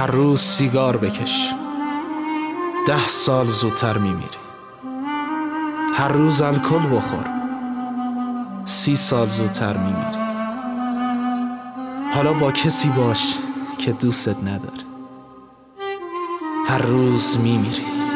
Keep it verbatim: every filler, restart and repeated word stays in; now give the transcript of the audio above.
هر روز سیگار بکش، ده سال زودتر میمیری. هر روز الکل بخور، سی سال زودتر میمیری. حالا با کسی باش که دوستت نداره، هر روز میمیری.